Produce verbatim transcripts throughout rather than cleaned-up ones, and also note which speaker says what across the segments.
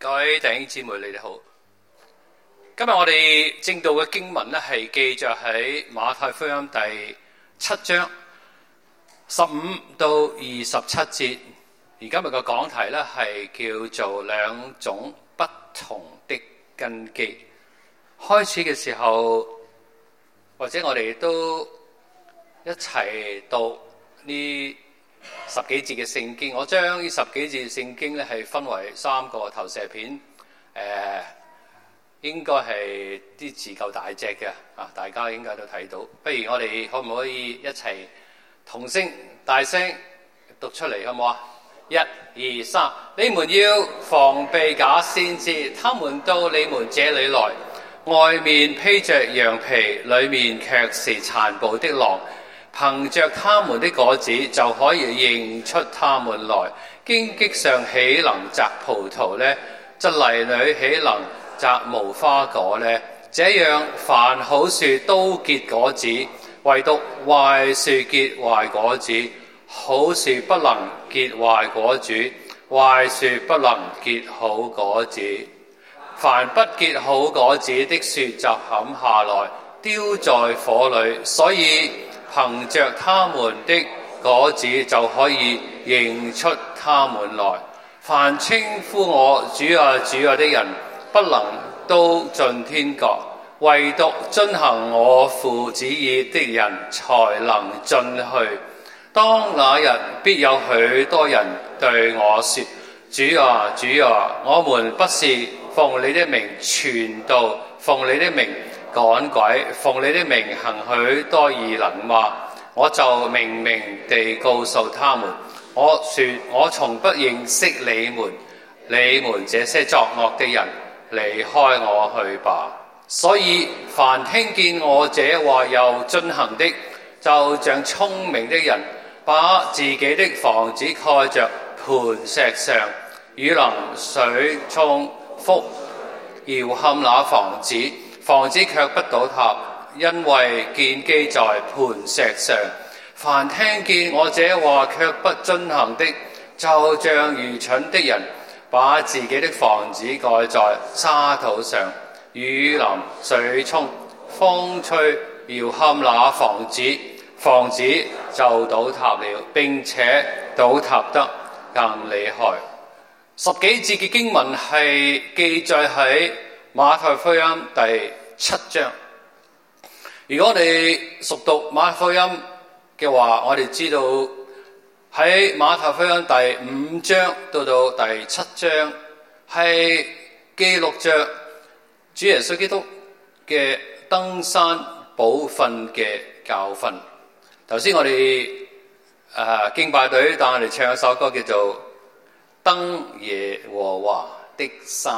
Speaker 1: 各位弟兄姊妹，你哋好。今日我哋正道嘅經文咧，係記載喺馬太福音第七章十五到二十七節。而今日嘅講題咧，係叫做兩種不同的根基。開始嘅時候，或者我哋都一齊讀呢十幾節嘅聖經。我將呢十幾節聖經咧係分為三個投射片，誒、呃，應該係啲字夠大隻嘅啊，大家應該都睇到。不如我哋可唔可以一齊同聲大聲讀出嚟，好唔好啊？一、二、三，你們要防備假先知，他們到你們這裏來，外面披着羊皮，裏面卻是殘暴的狼。憑着他們的果子就可以認出他們來。荊棘上豈能摘葡萄呢？蒺藜裏豈能摘無花果呢？這樣凡好樹都結果子，唯獨壞樹結壞果子。好樹不能結壞果子，壞樹不能結好果子。凡不結好果子的樹就砍下來，丟在火裏。所以憑着他們的果子就可以認出他們來。凡稱呼我主啊主啊的人，不能都進天國，唯獨遵行我父旨意的人才能進去。當那日必有許多人對我說，主啊主啊，我們不是奉你的名傳道，奉你的名趕鬼，奉你的名行許多異能嗎？我就明明地告訴他們，我說我從不認識你們，你們這些作惡的人，離開我去吧。所以凡聽見我這話又遵行的，就像聰明的人，把自己的房子蓋着磐石上，雨淋水沖，風搖撼那房子，房子卻不倒塌，因為建基在磐石上。凡聽見我這話卻不遵行的，就像愚蠢的人，把自己的房子蓋在沙土上，雨淋水沖，風吹搖撼那房子，房子就倒塌了，並且倒塌得更厲害。十幾節嘅經文係記載喺馬太福音第七章。如果我哋熟讀馬太福音嘅話，我哋知道喺馬太福音第五章到到第七章係記錄着主耶穌基督嘅登山寶訓嘅教訓。頭先我哋誒、呃、敬拜隊帶我哋唱一首歌叫做《登耶和華的山》。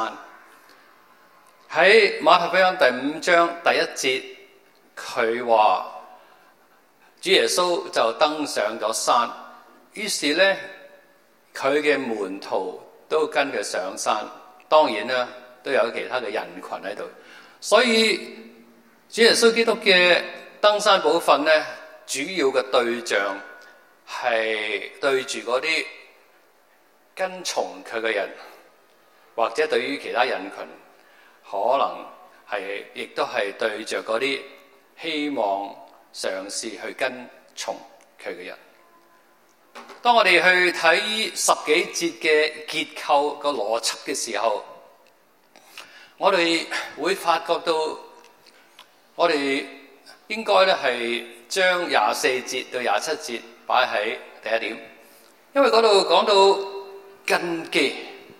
Speaker 1: 喺馬太福音第五章第一節，佢話主耶穌就登上咗山，於是咧佢嘅門徒都跟佢上山，當然啦都有其他嘅人群喺度。所以主耶穌基督嘅登山寶訓咧，主要嘅對象係對住嗰啲跟從佢嘅人，或者對於其他人群，可能係亦都係對着嗰啲希望嘗試去跟從佢嘅人。當我哋去睇十幾節嘅結構個邏輯嘅時候，我哋會發覺到我哋應該咧係將廿四節到廿七節擺喺第一點，因為嗰度講到根基。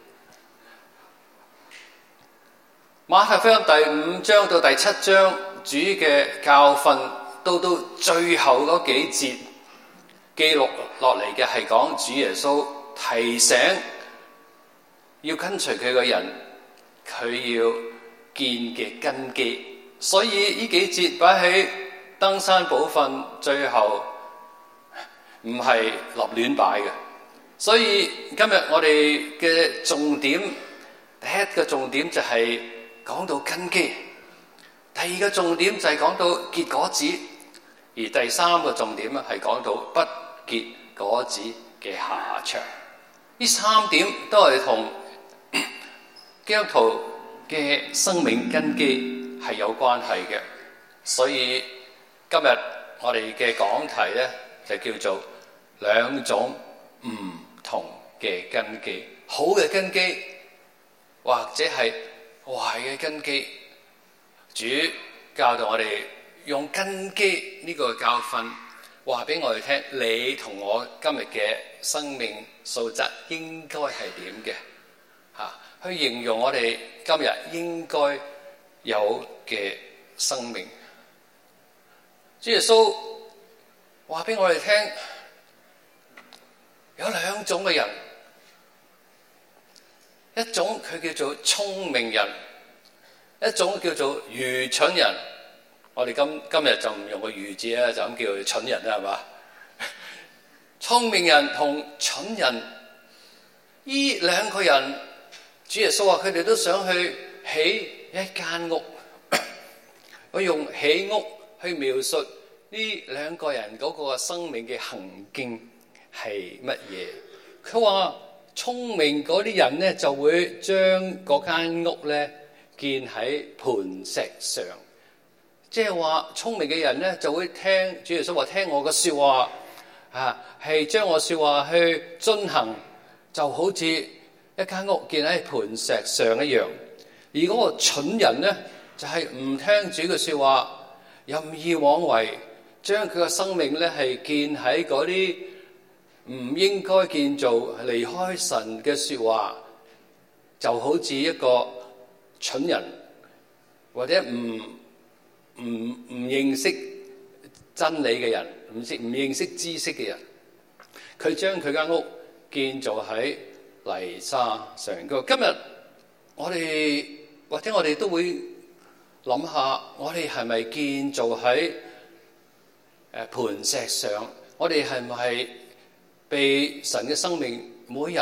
Speaker 1: 馬太福音第五章到第七章主嘅教訓，到到最後嗰幾節記錄落嚟嘅係講主耶穌提醒要跟隨佢嘅人，佢要建嘅根基。所以呢幾節擺喺登山寶訓最後唔係立亂擺嘅。所以今日我哋嘅重點，第一個重點就係講到根基，第二個重點就係講到結果子，而第三個重點咧係講到不結果子嘅下場。呢三點都係同基督徒嘅生命根基係有關係嘅，所以今日我哋嘅講題咧就叫做兩種唔同嘅根基，好嘅根基或者係壞嘅根基。主教導我哋用根基呢個教訓話俾我哋聽，你同我今日嘅生命素質應該係點嘅吓，去形容我哋今日應該有嘅生命。主耶穌話俾我哋聽，有兩種嘅人，一種佢叫做聰明人，一種叫做愚蠢人。我哋今今日就唔用個愚字啦，就咁叫佢蠢人啦，係嘛？聰明人同蠢人，呢兩個人，主耶穌話佢哋都想去起一間屋。我用起屋去描述呢兩個人嗰個生命嘅行徑係乜嘢？佢話聰明嗰啲人咧就會將嗰間屋咧建喺磐石上。即係話聰明嘅人咧就會聽主耶穌話，聽我嘅說話啊，係將我說話去遵行，就好似一間屋建喺磐石上一樣。而嗰個蠢人咧就係、是、唔聽主嘅說話，任意妄為，將佢嘅生命咧係建喺嗰啲唔應該建造、離開神嘅說話，就好似一個蠢人或者唔唔唔認識真理嘅人，唔識唔認識知識嘅人，佢將佢間屋建造喺泥沙上。今日我哋或者我哋都會諗下，我哋係咪建造喺誒磐石上？我哋係咪被神嘅生命每日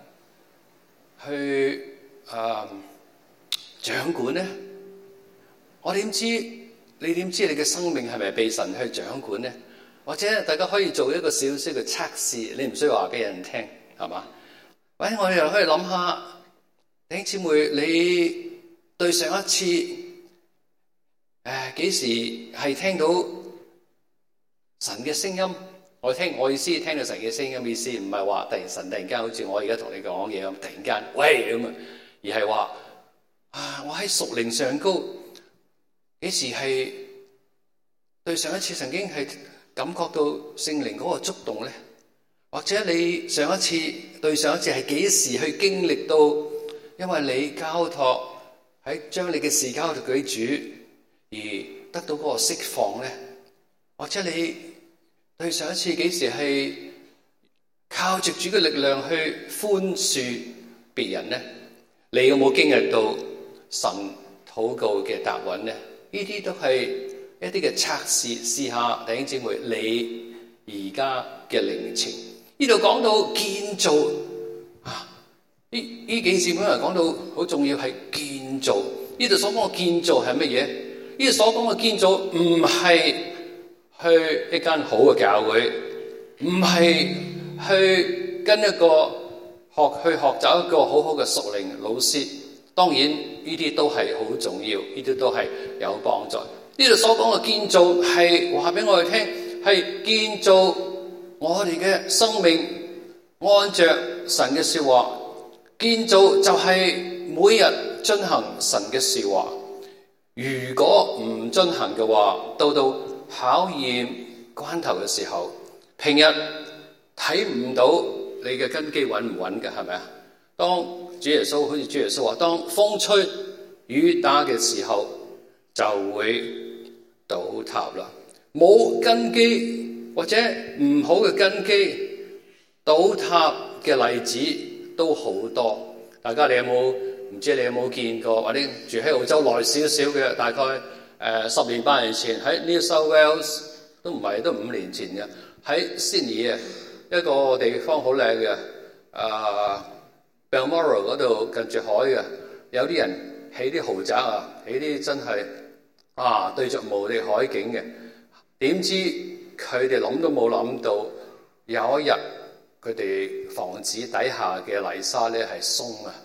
Speaker 1: 去誒、呃、掌管呢？我點知？你點知你嘅生命係咪被神去掌管呢？或者大家可以做一個小小嘅測試，你唔需要話俾人聽，係嘛？或者我哋又可以諗下，弟兄姊妹，你對上一次誒幾時係聽到神嘅聲音？我聽我意思聽到神嘅聲音，意思唔係話突然神突然間好似我而家同你講嘢咁，突然間喂咁啊，而係話啊，我喺屬靈上高。幾時係對上一次曾經係感覺到聖靈嗰個觸動呢？或者你上一次對上一次係幾時去經歷到，因為你交託喺將你嘅事交託給主而得到嗰個釋放呢？或者你對上一次幾時係靠着主嘅力量去寬恕別人呢？你有冇經歷到神禱告嘅答允呢？呢啲都係一啲嘅測試，試下弟兄姊妹你而家嘅靈情。呢度講到建造啊，呢呢幾節本來講到好重要係建造。呢度所講嘅建造係乜嘢？呢度所講嘅建造唔係去一間好嘅教會，唔係去跟一個學去學習一個好好嘅屬靈老師。當然呢啲都係好重要，呢啲都係有幫助。呢度所講嘅建造係話俾我哋聽，係建造我哋嘅生命，按着神嘅說話。建造就係每日遵行神嘅說話。如果唔遵行嘅話，到到考驗關頭嘅時候，平日睇唔到你嘅根基穩唔穩嘅，係咪啊？當主耶穌好似主耶穌話，當風吹雨打嘅時候，就會倒塌啦。冇根基或者唔好嘅根基，倒塌嘅例子都好多。大家你有冇唔知你有冇見過？或者住喺澳洲耐少少嘅，大概誒、呃、十年八年前喺 New South Wales 都唔係都五年前嘅，喺 Sydney 啊一個地方好靚嘅啊。Balmoral 嗰度近住海嘅，有啲人起啲豪宅啊，起啲真係啊對着無敵海景嘅。點知佢哋諗都冇諗到，有一日佢哋房子底下嘅泥沙咧係鬆啊，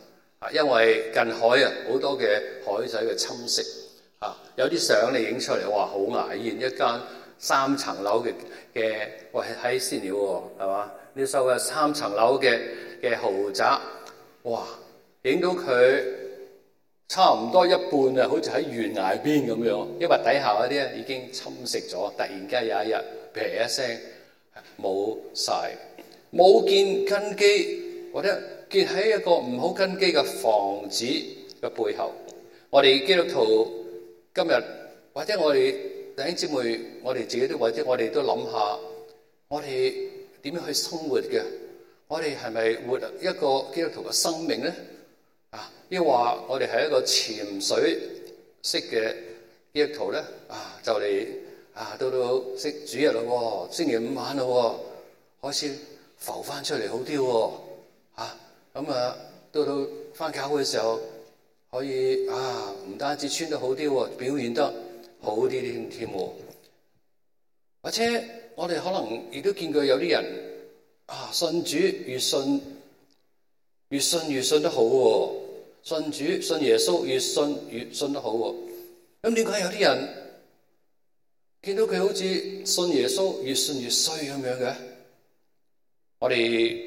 Speaker 1: 因為近海啊好多嘅海仔嘅侵蝕啊，有啲相你影出嚟，哇好牙煙，一間三層樓嘅嘅，喂喺先料喎，係嘛？呢收嘅三層樓嘅嘅豪宅，哇！影到佢差唔多一半啊，好似喺懸崖邊咁樣，因為底下嗰啲咧已經侵蝕咗，突然間有一日劈一聲冇晒，冇建根基，或者建喺一個唔好根基嘅房子嘅背後。我哋基督徒今日或者我哋弟兄姊妹，我哋自己都或者我哋都諗下，我哋點樣去生活嘅？我哋係咪活一個基督徒嘅生命咧？啊，抑或我哋係一個潛水式嘅基督徒咧？啊，就嚟啊，到到識主日咯，星期五晚咯，開始浮翻出嚟好啲喎。啊，咁啊，到到翻教會嘅時候，可以啊，唔單止穿得好啲喎，表現得好啲添添喎。或者我哋可能亦都見過有啲人啊，信主越信越信越信得好喎，信主信耶穌越信越信得好喎。咁點解有啲人見到佢好似信耶穌越信越衰咁樣嘅？我哋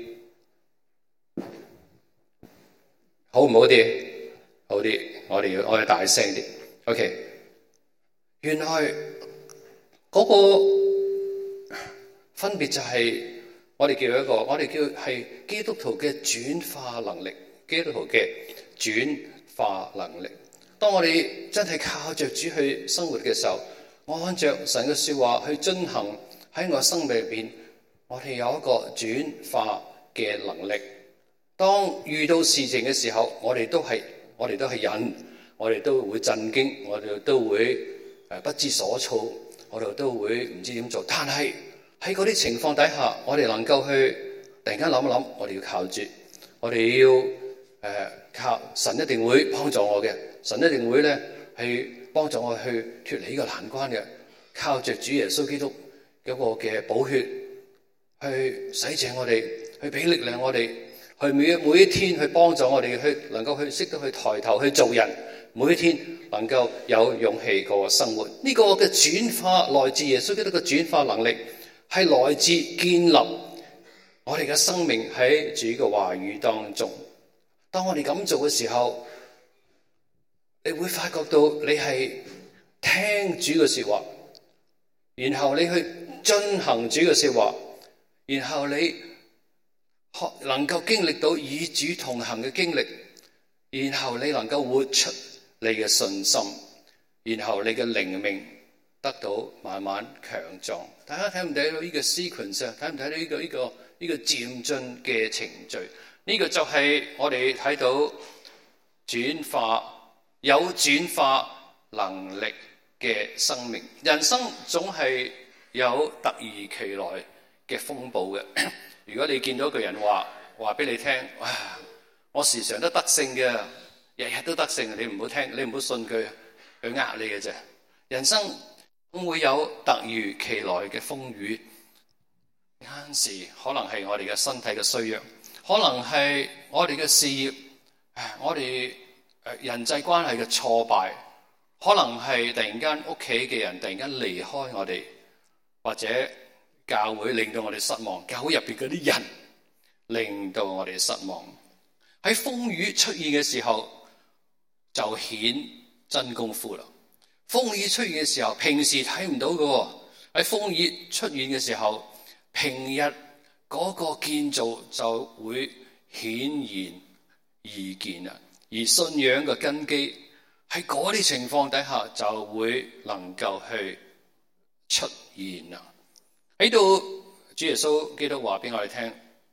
Speaker 1: 好唔好啲？好啲，我哋要我哋大聲啲。OK， 原來嗰個分別就係我哋叫一個，我哋叫係基督徒嘅轉化能力，基督徒嘅轉化能力。當我哋真係靠着主去生活嘅時候，我按着神嘅說話去遵行，喺我生命裏邊，我哋有一個轉化嘅能力。當遇到事情嘅時候，我哋都係我哋都係人，我哋都會震驚，我哋都會誒不知所措，我哋都會唔知點做。但係喺嗰啲情況底下，我哋能夠去突然間諗一諗，我哋要靠主，我哋要誒、呃、靠神，一定會幫助我嘅，神一定會咧去幫助我去脫離呢個難關嘅，靠着主耶穌基督嗰個嘅寶血去洗淨我哋，去俾力量我哋。去每一每一天去幫助我哋，去能夠去識得去抬頭去做人，每一天能夠有勇氣過生活。呢、這個嘅轉化來自耶穌基督嘅轉化能力，係來自建立我哋嘅生命喺主嘅話語當中。當我哋咁做嘅時候，你會發覺到你係聽主嘅說話，然後你去遵行主嘅說話，然後你能夠經歷到與主同行嘅經歷，然後你能夠活出你嘅信心，然後你嘅靈命得到慢慢強壯。大家睇唔睇到呢個 sequence 啊？睇唔睇到呢個呢個呢個漸進嘅程序？呢個就係我哋睇到轉化有轉化能力嘅生命。人生總係有突如其來嘅風暴嘅。如果你見到一個人話話俾你聽，哇！我時常都得勝嘅，日日都得勝，你唔好聽，你唔好信佢，佢呃你嘅啫。人生會有突如其來嘅風雨，有陣時可能係我哋嘅身體嘅衰弱，可能係我哋嘅事業，我哋誒人際關係嘅挫敗，可能係突然間屋企嘅人突然間離開我哋，或者教會令到我哋失望，教會入邊嗰啲人令到我哋失望。喺風雨出現嘅時候，就顯真功夫啦。風雨出現嘅時候，平時睇唔到嘅，喺風雨出現嘅時候，平日嗰個建造就會顯然易見啦。而信仰嘅根基喺嗰啲情況底下，就會能夠去出現啦。喺度，主耶穌基督話俾我哋聽，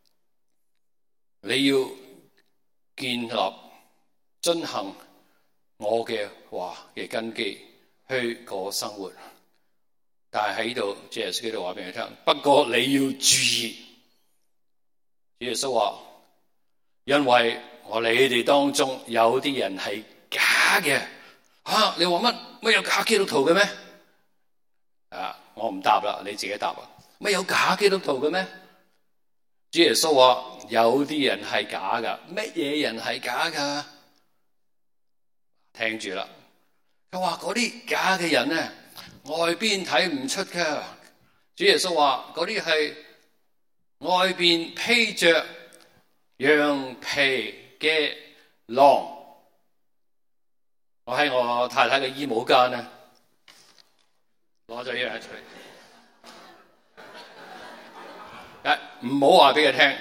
Speaker 1: 你要建立遵行我嘅話嘅根基去過生活。但係喺度，主耶穌基督話俾你聽，不過你要注意。主耶穌話，因為我哋你哋當中有啲人係假嘅。吓、啊，你話乜乜有假基督徒嘅咩？啊，我唔答啦，你自己答啊。乜有假基督徒嘅咩？主耶穌話有啲人係假噶。乜嘢人係假噶？ 聽住啦。佢話嗰啲假嘅人咧，外邊睇唔出㗎。主耶穌話嗰啲係外邊披着羊皮嘅狼。我喺我太太嘅衣帽間咧，攞咗一樣出嚟，唔好話俾佢聽，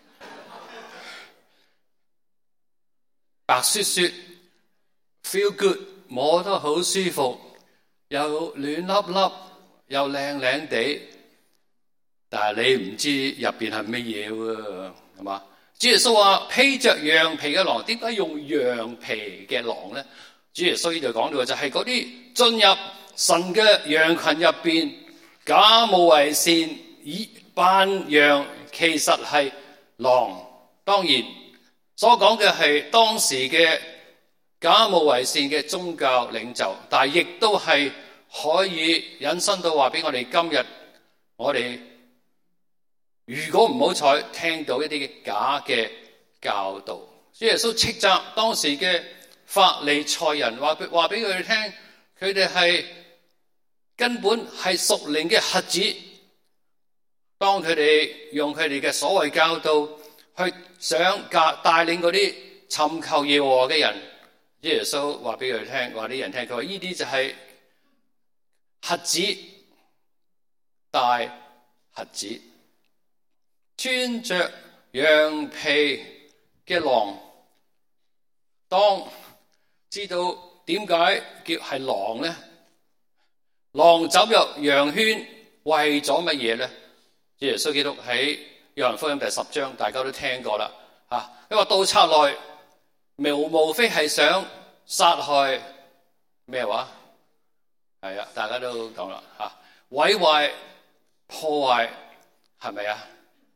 Speaker 1: 白雪雪 ，feel good， 摸得好舒服，又暖粒粒，又靚靚地，但係你唔知入邊係乜嘢喎，係嘛？主耶穌話披着羊皮嘅狼，點解用羊皮嘅狼咧？主耶穌呢度講到嘅就係嗰啲進入神嘅羊群入邊，假冒為善，以扮羊，其實係狼。當然所講嘅係當時嘅假冒為善嘅宗教領袖，但係亦都係可以引申到話俾我哋今日，我哋如果唔好彩聽到一啲嘅假嘅教導，主耶穌斥責當時嘅法利賽人，話俾話俾佢哋聽，佢哋係根本係屬靈嘅瞎子。當佢哋用佢哋嘅所謂教導去想教帶領嗰啲尋求耶和華嘅人，主耶穌話俾佢哋聽，話啲人聽，佢話呢啲就係瞎子，大瞎子，穿着羊皮嘅狼。當知道點解叫係狼咧？狼走入羊圈為咗乜嘢咧？主耶穌基督喺約翰福音第十章，大家都聽過啦嚇。佢話盜賊來，無無非係想殺害咩話？係啊，大家都講啦嚇，毀壞破壞，係咪啊？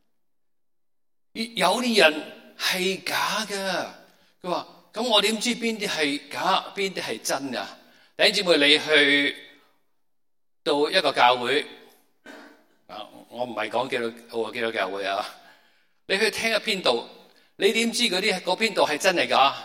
Speaker 1: 有啲人係假㗎，佢話。咁我點知邊啲係假，邊啲係真㗎？弟兄姊妹，你去到一個教會，啊，我唔係講基督教基督教會啊，你去聽一篇道，你點知嗰啲嗰篇道係真係假？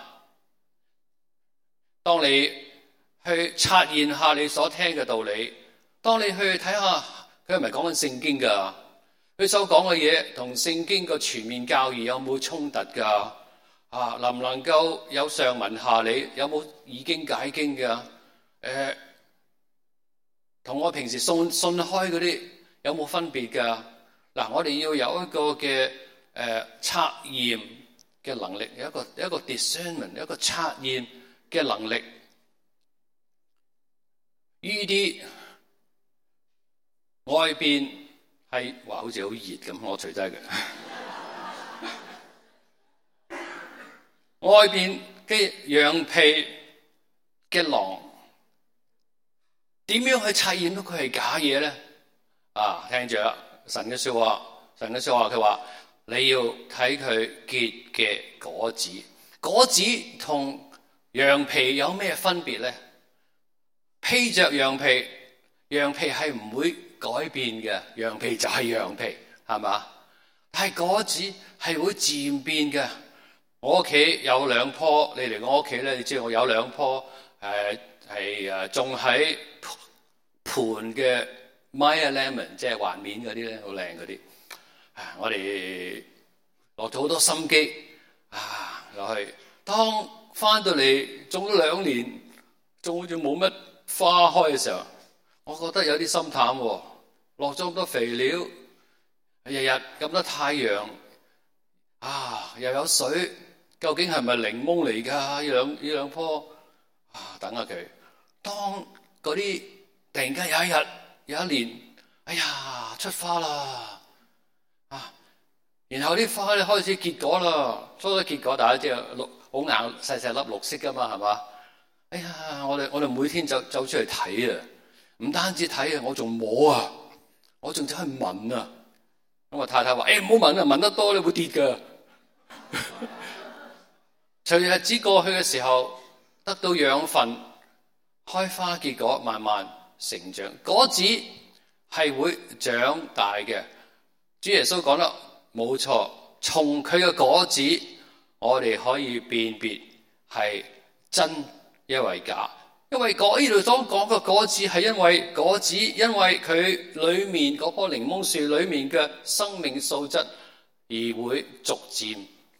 Speaker 1: 當你去察驗下你所聽嘅道理，當你去睇下佢係咪講緊聖經㗎？佢所講嘅嘢同聖經個全面教義有冇衝突㗎？啊，能唔能夠有上文下理？有冇以經解經嘅？誒、呃，同我平時信信開嗰啲有冇分別㗎？嗱、啊，我哋要有一個嘅誒測驗嘅能力，有一個有一個 discernment， 一個測驗嘅能力。呢啲外邊係話好似好熱咁，我除低嘅。外邊嘅羊皮嘅狼，點樣去測驗到佢係假嘢咧？啊，聽住啦，神嘅說話，神嘅說話，佢話你要睇佢結嘅果子，果子同羊皮有咩分別咧？披着羊皮，羊皮係唔會改變嘅，羊皮就係羊皮，係嘛？但係果子係會漸變嘅。我屋企有兩棵，你嚟我屋企咧，你知道我有兩棵誒係誒種喺盤嘅 Meyer Lemon， 即係環面嗰啲咧，好靚嗰啲。我哋落咗好多心機啊落去。當翻到嚟種咗兩年，種好似冇乜花開嘅時候，我覺得有啲心淡喎。落咗咁多肥料，日日咁多太陽，啊又有水。究竟係咪檸檬嚟㗎？呢兩呢兩棵啊，等下佢。當嗰啲突然間有一日有一年，哎呀出花啦啊！然後啲花咧開始結果啦，初初結果大家知道綠好硬細細粒綠色㗎嘛，係嘛？哎呀，我哋我哋每天走走出嚟睇啊，唔單止睇啊，我仲摸啊，我仲走去聞啊。咁我太太話：誒唔好聞啊，聞得多你會跌㗎。隨日子過去嘅時候，得到養分，開花結果，慢慢成長。果子係會長大嘅。主耶穌講得冇錯，從佢嘅果子，我哋可以辨別係真因為假。因為嗰呢度所講嘅果子係因為果子，因為佢裏面嗰棵檸檬樹裏面嘅生命素質而會逐漸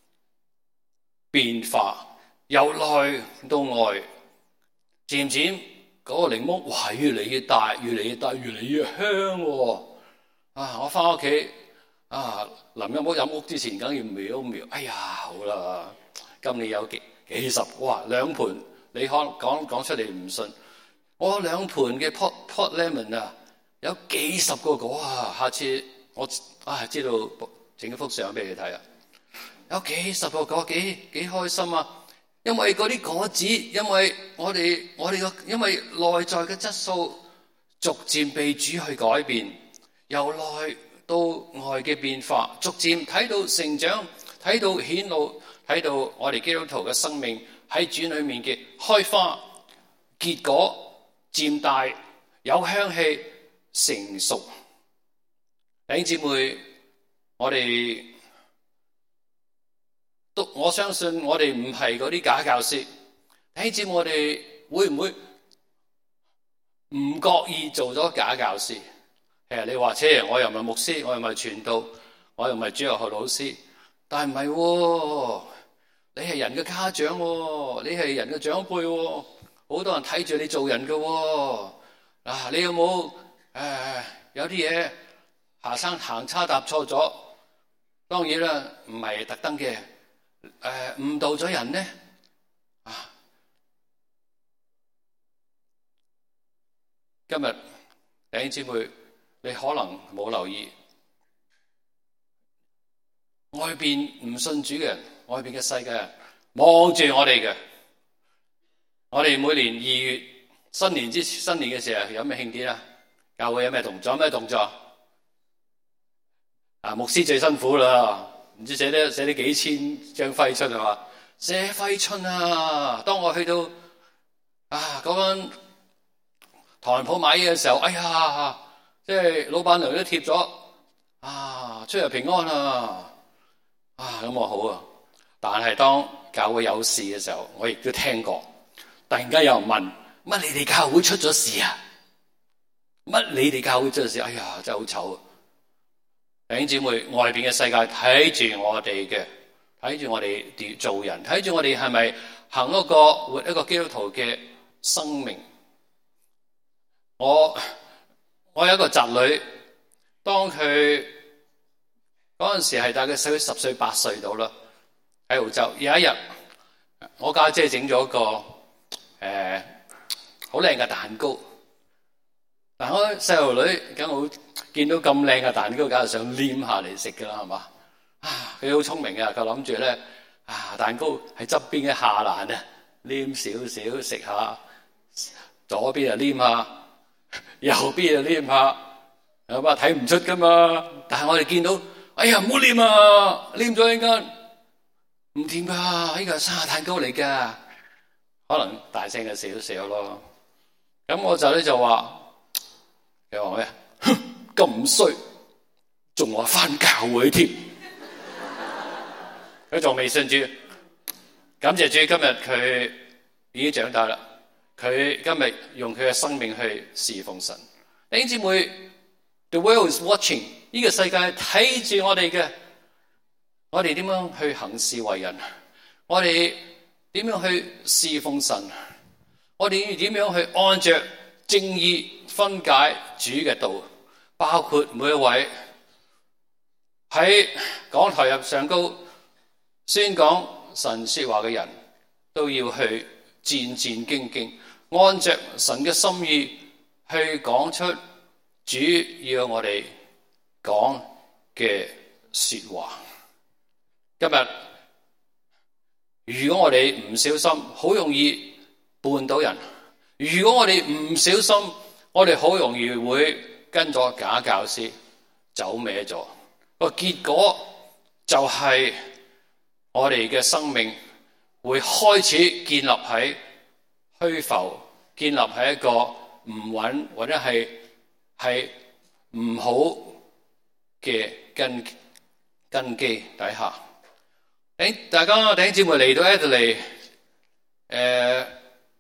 Speaker 1: 變化，由內到外，漸漸嗰個檸檬哇越嚟越大，越嚟越大，越嚟越香喎。啊！我翻屋企啊，臨入屋飲屋之前，梗要瞄一瞄。哎呀，好啦，今年有幾幾十哇兩盤。你可講講出嚟唔信，我兩盤嘅 pot pot lemon 啊，有幾十個果啊！下次我啊知道整一幅相俾你睇啊，有幾十個果，幾幾開心啊！因為嗰啲果子，因為我哋我哋個因為內在嘅質素逐漸被主去改變，由內到外嘅變化，逐漸睇到成長，睇到顯露，睇到我哋基督徒嘅生命喺主裏面嘅開花結果漸大，有香氣成熟。弟兄姊妹，我哋都我相信我哋唔係嗰啲假教師。弟兄姊妹，我哋會唔會唔覺意做咗假教師？係啊，你話車，我又唔係牧師，我又唔係傳道，我又唔係主日學老師，但係唔係喎。你係人嘅家長喎，你係人嘅長輩喎，好多人睇住你做人嘅喎。啊，你有冇誒有啲嘢行生行差踏錯咗？當然啦，唔係特登嘅，誒誤導咗人呢？啊，今日弟兄姊妹，你可能冇留意，外邊唔信主嘅人。外邊嘅世界望住我哋嘅，我哋每年二月新年之新年嘅時候有咩慶典啊？教會有咩動作？有咩動作？啊，牧師最辛苦啦，唔知寫啲寫啲幾千張揮春係嘛？寫揮春啊！當我去到啊嗰間唐人鋪買嘢嘅時候，哎呀，即係老闆娘都貼咗啊，出入平安啊！啊，咁我好啊。但係當教會有事嘅時候，我亦都聽過，突然間有人問：乜你哋教會出咗事啊？乜你哋教會出咗事？哎呀，真係好醜啊！弟兄姊妹，外邊嘅世界睇住我哋嘅，睇住我哋做人，睇住我哋係咪行一個活一個基督徒嘅生命。我我有一個侄女，當佢嗰陣時係大概細佢十歲八歲到啦。喺澳洲有一日，我家姐整咗個誒好靚嘅蛋糕。但我細路女梗好見到咁靚嘅蛋糕，梗係想黏下嚟食㗎啦，係嘛？啊，佢好聰明啊！佢諗住咧啊，蛋糕喺側邊嘅下欄啊，黏少少食下，左邊就黏下，右邊就黏下，係嘛？睇唔出㗎嘛。但係我哋見到，哎呀唔好黏啊，黏咗一間。唔掂噶，呢個係生日蛋糕嚟噶，可能大聲嘅少少咯。咁我就咧就話，佢話咩？咁衰，仲話返教會添。佢仲未信主，感謝主，今日佢已經長大啦。佢今日用佢嘅生命去侍奉神。弟兄姊妹 ，The world is watching， 呢個世界睇住我哋嘅。我哋點樣去行事為人？我哋點樣去侍奉神？我哋點樣去按着正義分解主嘅道？包括每一位喺講台入上高宣講神說話嘅人，都要去戰戰兢兢，按着神嘅心意去講出主要我哋講嘅說話。今日如果我哋唔小心，好容易絆倒人；如果我哋唔小心，我哋好容易會跟咗假教師走歪咗。個結果就係我哋嘅生命會開始建立喺虛浮，建立喺一個唔穩或者係係唔好嘅根根基底下。誒，大家弟兄姊妹嚟到 Adelaide，誒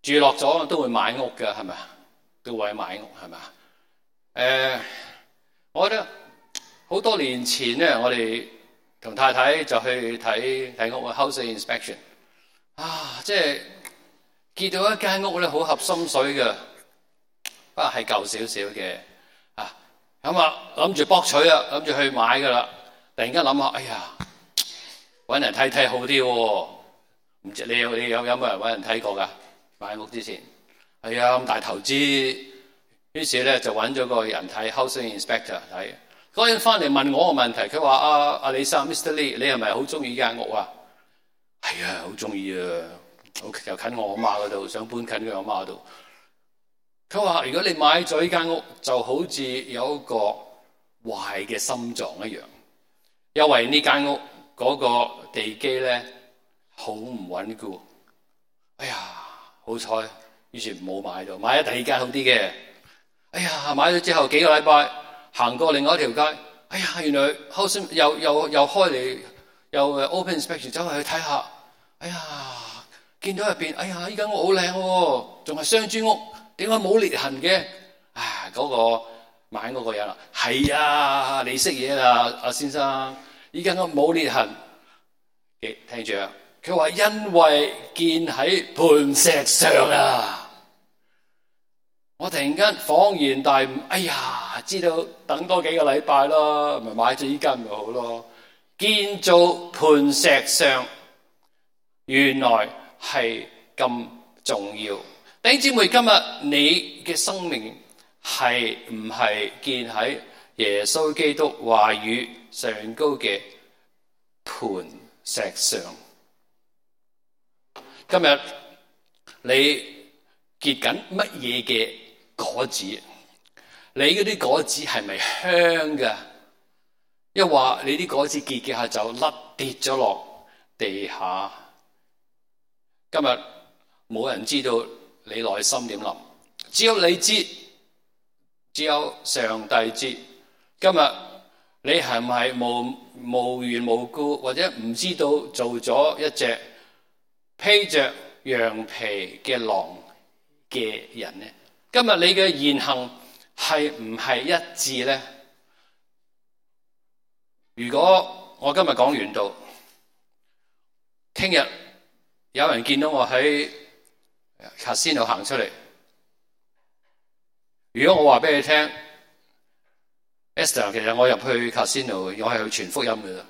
Speaker 1: 住落咗都會買屋㗎，係咪啊？都會買屋，係咪啊？誒，我覺得好多年前咧，我哋同太太就去睇睇屋 house inspection 啊，即係見到一間屋咧，好合心水嘅，不過係舊少少嘅啊。咁啊，諗住博取啊，諗住去買噶啦。突然間諗下，哎呀，搵人睇睇好啲喎。唔知你有你有有冇人搵人睇過㗎？買屋之前，係啊，咁大投資。於是咧就揾咗個人睇 housing inspector 睇，嗰人翻嚟問我個問題，佢話：阿阿李生 Mister Lee，你係咪好中意間屋啊？係啊，好中意啊，好又近我阿媽嗰度，想搬近佢阿媽嗰度。佢話：如果你買咗呢間屋，就好似有一個壞嘅心臟一樣，因為呢間屋嗰個地基咧好唔穩固。哎呀，好彩，於是冇買到，買咗第二間好啲嘅。哎呀，買咗之後幾個禮拜，行過另外一條街，哎呀，原來 house 又又又開嚟，又 open inspection 走去睇下，哎呀，見到入邊，哎呀，呢間屋好靚喎，仲係雙磚屋，點解冇裂痕嘅？唉，嗰個買嗰個人啦，係啊，你識嘢啦，阿先生，呢間屋冇裂痕，聽住啊，佢話因為建喺磐石上啊。我突然間恍然大悟，哎呀，知道等多幾個禮拜啦，咪買咗依間咪好咯。建造磐石上，原來係咁重要。弟兄姊妹，今日你嘅生命係唔係建喺耶穌基督話語上高嘅磐石上？今日你結緊乜嘢嘅果子？你嗰啲果子係咪香㗎？一話你啲果子結結下就甩跌咗落地下。今日冇人知道你內心點諗，只有你知，只有上帝知。今日你係唔係無無緣無故或者唔知道做咗一隻披着羊皮嘅狼嘅人呢？今日你嘅言行係唔係一致呢？如果我今日講完道，聽日有人見到我喺 casino 行出嚟，如果我話俾你聽 Esther， 其實我入去 casino， 我係去傳福音嘅，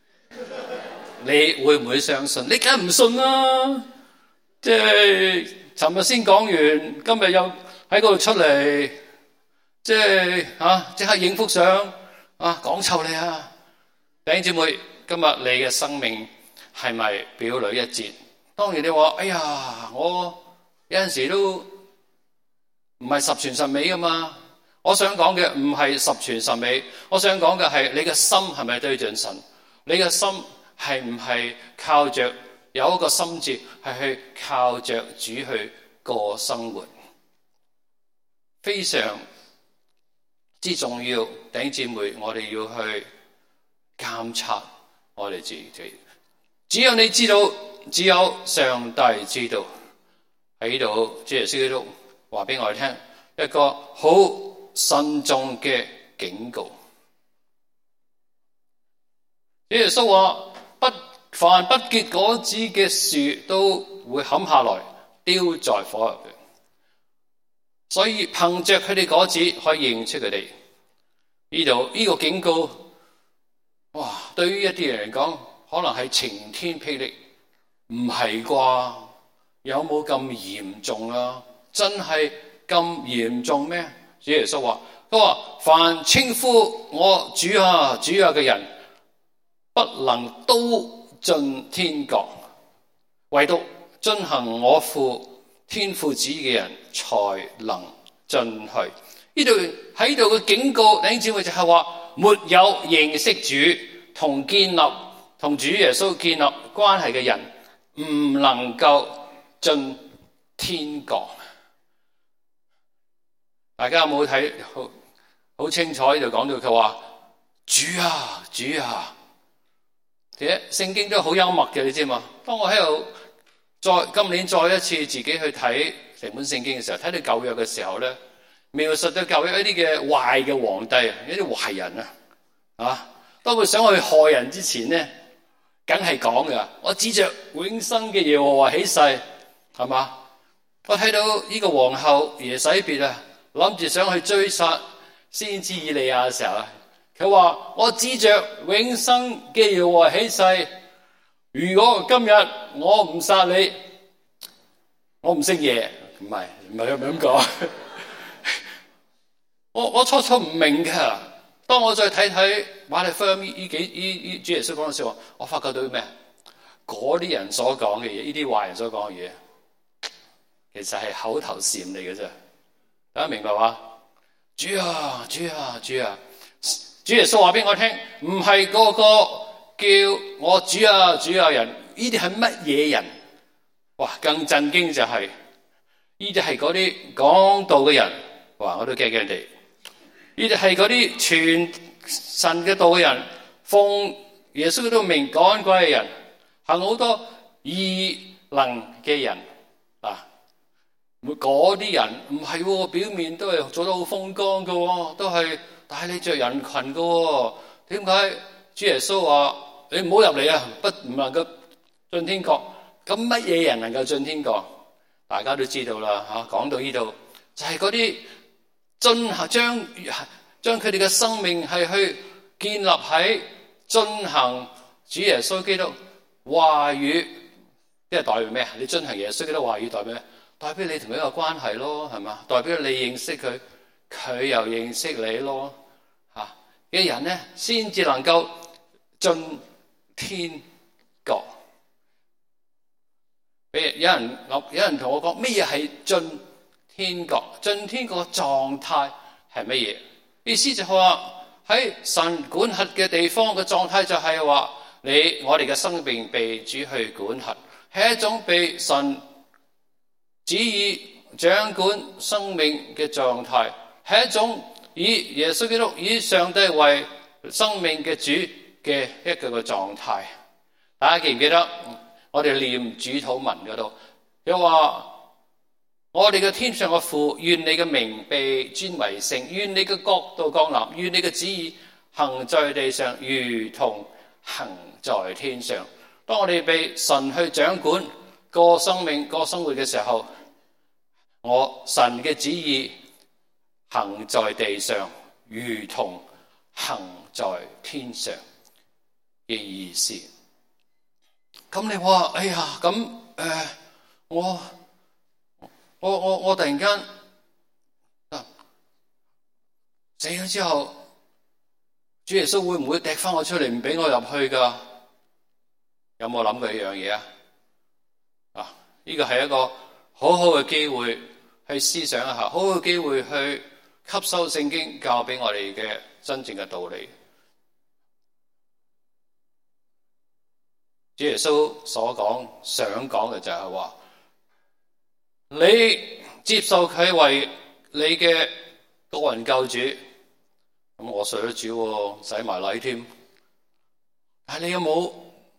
Speaker 1: 你會唔會相信？你梗係唔信啦！即係尋日先講完，今日又喺嗰度出嚟，即係啊，即刻影幅相啊，講臭你啊！弟兄姊妹，今日你嘅生命係咪表裏一致？當然你話，哎呀，我有陣時都唔係十全十美噶嘛。我想講嘅唔係十全十美，我想講嘅係你嘅心係咪對準神？你嘅心係唔係靠着有一個心志，係去靠着主去過生活？非常之重要，弟兄姊妹，我哋要去監察我哋自己。只有你知道，只有上帝知道。喺度，主耶穌基督話俾我哋聽一個好慎重嘅警告。主耶穌話：不凡不結果子嘅樹都會砍下來，丟在火入邊。所以憑着佢哋果子可以認出佢哋。呢度呢個警告，哇！對於一啲人嚟講，可能係晴天霹靂，唔係啩？有冇咁嚴重啊？真係咁嚴重咩？主耶穌話：佢話凡稱呼我主啊主啊嘅人，不能都進天國，唯獨遵行我父天父旨意嘅人才能進去。呢度喺度嘅警告，弟兄姊妹就係話，沒有認識主同建立同主耶穌建立關係嘅人，唔能夠進天國。大家有冇睇好好清楚？呢度講到佢話主啊主啊，其實聖經都好幽默嘅，你知嘛？當我喺度再今年再一次自己去睇成本聖經嘅時候，睇到舊約嘅時候咧，描述到舊約一啲嘅壞嘅皇帝，一啲壞人啊，啊，當佢想去害人之前咧，梗係講噶，我指着永生嘅耶和華起誓，係嘛？我睇到呢個皇后耶洗別啊，諗住想去追殺先知以利亞嘅時候啊，佢話我指着永生嘅耶和華起誓，如果今日我唔殺你，我唔識嘢。唔係唔係咁講，我我初初唔明㗎。當我再睇睇馬太福音呢幾呢呢主耶穌講嘅時候，我發覺到咩？嗰啲人所講嘅嘢，呢啲壞人所講嘅嘢，其實係口頭禪嚟嘅啫。大家明白嗎？主啊主啊主啊！主耶穌話俾我聽，唔係個個叫我主啊主啊人，呢啲係乜嘢人？哇！更震驚就係、是。呢啲係嗰啲講道嘅人，哇！我都驚驚地。呢啲係嗰啲傳神嘅道嘅人，奉耶穌嘅名趕鬼嘅人，行好多異能嘅人啊！嗰啲人唔係喎，表面都係做得好風光嘅喎，都係帶你着人群嘅喎。點解主耶穌話你唔好入嚟啊？不唔能夠進天國。咁乜嘢人能夠進天國？大家都知道啦，嚇、啊、講到呢度就係嗰啲進行將將佢哋嘅生命係去建立喺進行主耶穌基督話語，即係代表咩？你進行耶穌基督話語代表咩？代表你同佢一個關係咯，係嘛？代表你認識佢，佢又認識你咯，嚇、啊、嘅人咧，先至能夠進天國。有人有人同我講咩嘢係進天國？進天國嘅狀態係乜嘢？意思就係話喺神管轄嘅地方嘅狀態就係話你我哋嘅生命被主去管轄，係一種被神旨意掌管生命嘅狀態，係一種以耶穌基督以上帝為生命嘅主嘅一個嘅狀態。大家記唔記得？我哋念主禱文嗰度，又話我哋嘅天上嘅父，願你嘅名被尊為聖，願你嘅國度降臨，願你嘅旨意行在地上，如同行在天上。當我哋被神去掌管個生命、個生活嘅時候，我神嘅旨意行在地上，如同行在天上嘅意思。咁你話，哎呀，咁誒、呃，我我我我突然間、啊、死咗之後，主耶穌會唔會掟翻我出嚟，唔俾我入去噶？有冇諗過呢樣嘢啊？啊，呢個係一個好好嘅機會去思想一下，好好嘅機會去吸收聖經教俾我哋嘅真正嘅道理。主耶穌所講想講嘅就係話，你接受佢為你嘅個人救主，咁我信咗主，洗埋禮添。但係你有冇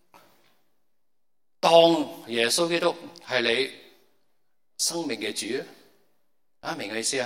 Speaker 1: 當耶穌基督係你生命嘅主啊？明嘅意思啊？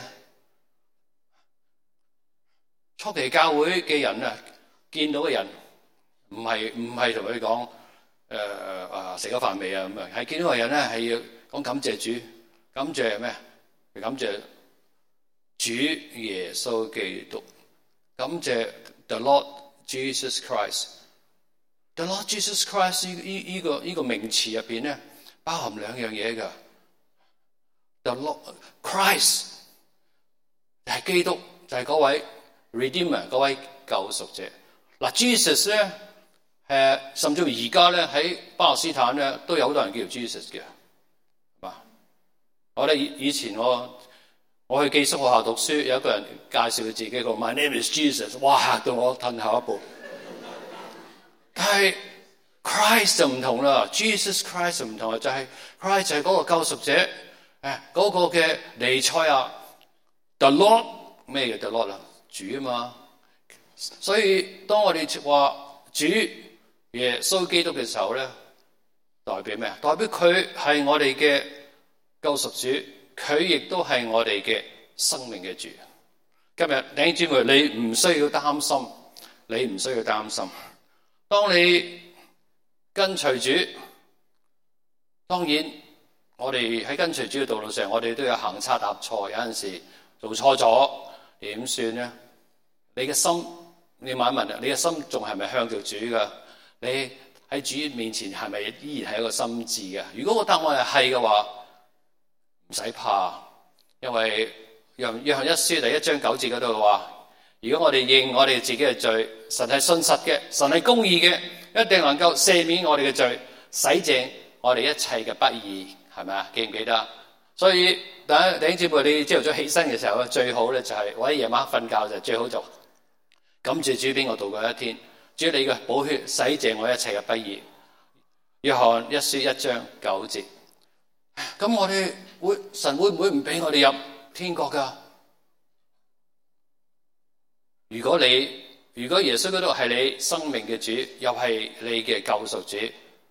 Speaker 1: 初期教會嘅人啊，見到嘅人唔係唔係同佢講。誒啊！食咗飯未啊？咁啊，係見到個人咧，係要講感謝主，感謝咩？感謝主耶穌基督，感謝 The Lord Jesus Christ。The Lord Jesus Christ 呢呢呢個呢個名詞入邊咧，包含兩樣嘢㗎。The Lord Christ 係基督，就係嗰位 Redeemer， 嗰位救贖者。嗱 Jesus 咧。誒，甚至乎而家咧喺巴勒斯坦咧都有好多人叫做 Jesus 嘅，係嘛？我哋以以前我我去寄宿學校讀書，有一個人介紹佢自己個 My name is Jesus， 哇嚇到我褪後一步。但係 Christ 就唔同啦 ，Jesus Christ 就唔同啦，就係、是、Christ 就係嗰個救贖者，誒、那、嗰個嘅彌賽亞 The Lord 咩叫 The Lord 啊？主啊嘛。所以當我哋話主耶穌基督嘅時候咧， 代表咩？代表佢係我哋嘅救贖主，佢亦都係我哋嘅生命嘅主。今日弟兄姊妹，你唔需要擔心，你唔需要擔心。當你跟隨主，當然我哋喺跟隨主嘅道路上，我哋都有行差踏錯，有陣時做錯咗點算呢？你嘅心，你問一問，你嘅心仲係咪向着主噶？你喺主面前係咪依然係一個心志嘅？如果個答案係係嘅話，唔使怕，因為約約翰一書第一章九節嗰度話，如果我哋認我哋自己嘅罪，神係信實嘅，神係公義嘅，一定能夠赦免我哋嘅罪，洗淨我哋一切嘅不義，係咪啊？記唔記得？所以第一弟兄姊妹，你朝頭早起身嘅時候咧，最好咧就係或者夜晚瞓覺就最好就感謝主俾我度過一天，主你嘅寶血洗淨我一切嘅不義。約翰一書一章九節。咁我哋會神會唔會唔俾我哋入天國噶？如果你如果耶穌基督係你生命嘅主，又係你嘅救贖主，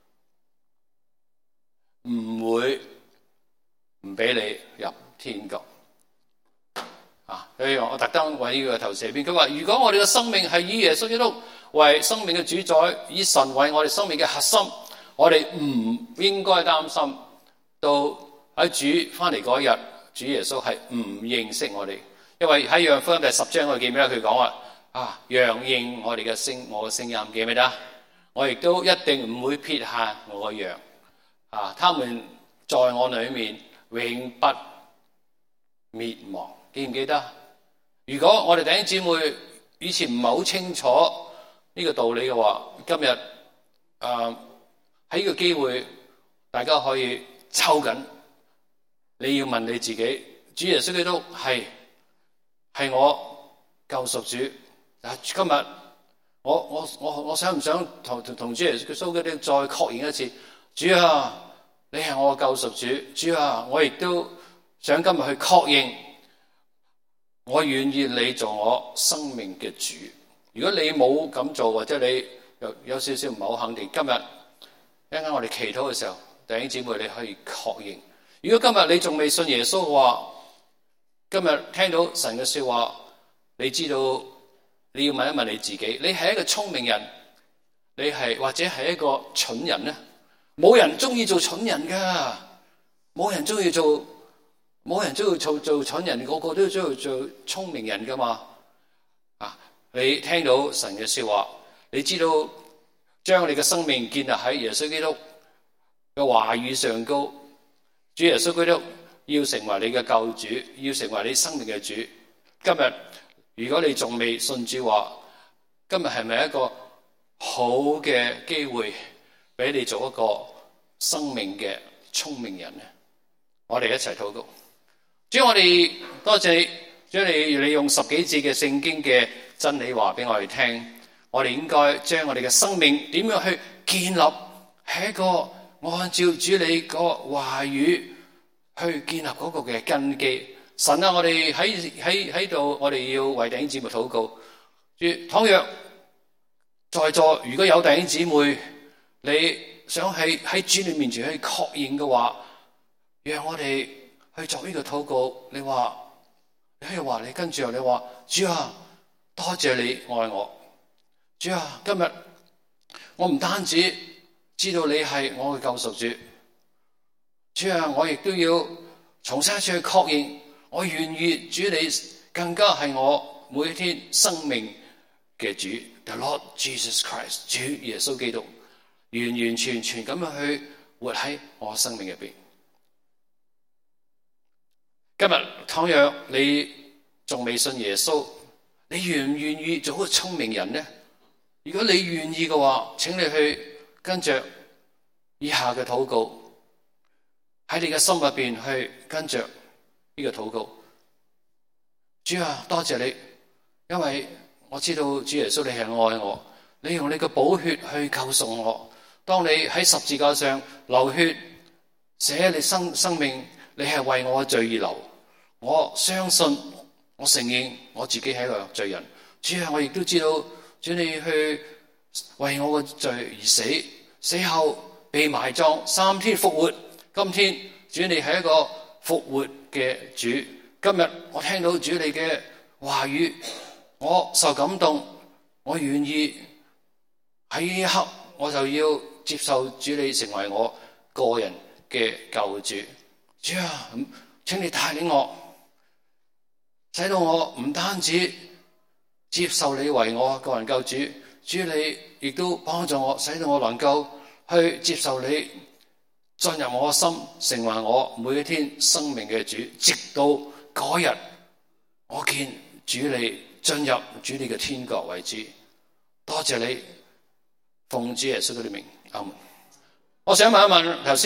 Speaker 1: 唔會唔俾你入天國啊！所以我特登為呢個投射邊，佢話如果我哋嘅生命係以耶穌基督為生命嘅主宰，以神為我哋生命嘅核心，我哋唔應該擔心到喺主翻嚟嗰日，主耶穌係唔認識我哋，因為喺約翰福音第十章我記唔記得佢講話啊，羊認我哋嘅聲，我嘅聲音，記唔記得？我亦都一定唔會撇下我嘅羊啊，他們在我裏面永不滅亡，記唔記得？如果我哋弟兄姊妹以前唔係好清楚呢個道理嘅話，今日誒喺呢個機會，大家可以抽緊。你要問你自己，主耶穌基督係係我救贖主。今日我我我我想唔想同同同主耶穌基督再確認一次？主啊，你係我嘅救贖主。主啊，我亦都想今日去確認，我願意你做我生命嘅主。如果你冇咁做，或者你有有少少唔係好肯定，今日一陣間我哋祈禱嘅時候，弟兄姊妹你可以確認。如果今日你仲未信耶穌嘅話，今日聽到神嘅說話，你知道你要問一問你自己，你係一個聰明人，你係或者係一個蠢人呢？冇人中意做蠢人噶，冇人中意做，冇人中意做做蠢人，個個都中意做聰明人噶嘛。啊，你聽到神嘅說話，你知道將你嘅生命建立喺耶穌基督嘅話語上高。主耶穌基督要成為你嘅救主，要成為你生命嘅主。今日如果你仲未信主話，今日係咪一個好嘅機會俾你做一個生命嘅聰明人呢？我哋一齊禱告。主，我哋多謝你，主你你用十幾節嘅聖經嘅真理話俾我哋聽，我哋應該將我哋嘅生命點樣去建立係一個按照主你個話語去建立嗰個嘅根基。神啊，我哋喺喺喺度，我哋要為弟兄姊妹禱告。倘若在座如果有弟兄姊妹，你想喺喺主你面前去確認嘅話，讓我哋去做呢個禱告。你話你可以話你跟住你話，主啊，多謝你愛我。主啊，今日我唔單止知道你係我嘅救贖主，主啊，我亦都要重新一次去確認，我願意主你更加係我每一天生命嘅主 ，The Lord Jesus Christ， 主耶穌基督，完完全全咁樣去活喺我生命入邊。今日倘若你仲未信耶穌，你願唔願意做一個聰明人呢？如果你願意嘅話，請你去跟着以下嘅禱告，喺你嘅心入邊去跟着呢個禱告。主啊，多謝你，因為我知道主耶穌你係愛我，你用你嘅寶血去救贖我。當你喺十字架上流血寫你生生命，你係為我嘅罪而流。我相信，我承認我自己係一個罪人。主啊，我亦都知道主你去為我嘅罪而死，死後被埋葬，三天復活。今天主你係一個復活嘅主。今日我聽到主你嘅話語，我受感動，我願意喺呢一刻我就要接受主你成為我個人嘅救主。主啊，請你帶領我，使到我唔單止接受你為我個人救主，主你亦都幫助我，使到我能夠去接受你進入我心，成為我每一天生命嘅主，直到嗰日我見主你進入主你嘅天國為止。多謝你，奉主耶穌嘅名，阿門。我想問一問頭先